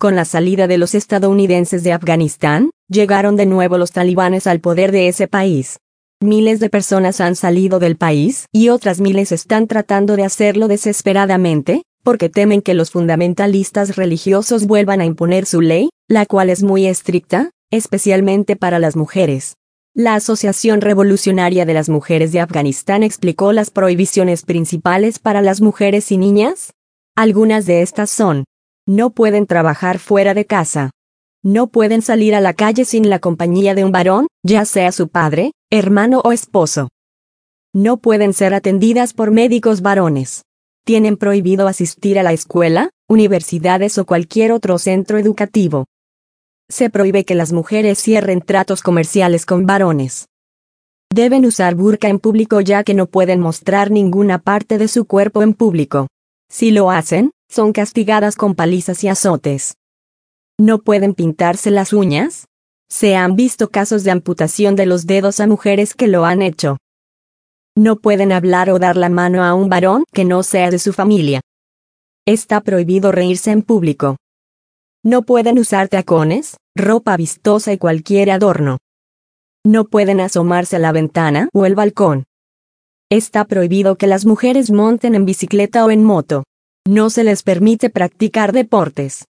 Con la salida de los estadounidenses de Afganistán, llegaron de nuevo los talibanes al poder de ese país. Miles de personas han salido del país y otras miles están tratando de hacerlo desesperadamente, porque temen que los fundamentalistas religiosos vuelvan a imponer su ley, la cual es muy estricta, especialmente para las mujeres. La Asociación Revolucionaria de las Mujeres de Afganistán explicó las prohibiciones principales para las mujeres y niñas. Algunas de estas son: no pueden trabajar fuera de casa. No pueden salir a la calle sin la compañía de un varón, ya sea su padre, hermano o esposo. No pueden ser atendidas por médicos varones. Tienen prohibido asistir a la escuela, universidades o cualquier otro centro educativo. Se prohíbe que las mujeres cierren tratos comerciales con varones. Deben usar burka en público ya que no pueden mostrar ninguna parte de su cuerpo en público. Si lo hacen, son castigadas con palizas y azotes. ¿No pueden pintarse las uñas? Se han visto casos de amputación de los dedos a mujeres que lo han hecho. No pueden hablar o dar la mano a un varón que no sea de su familia. Está prohibido reírse en público. No pueden usar tacones, ropa vistosa y cualquier adorno. No pueden asomarse a la ventana o el balcón. Está prohibido que las mujeres monten en bicicleta o en moto. No se les permite practicar deportes.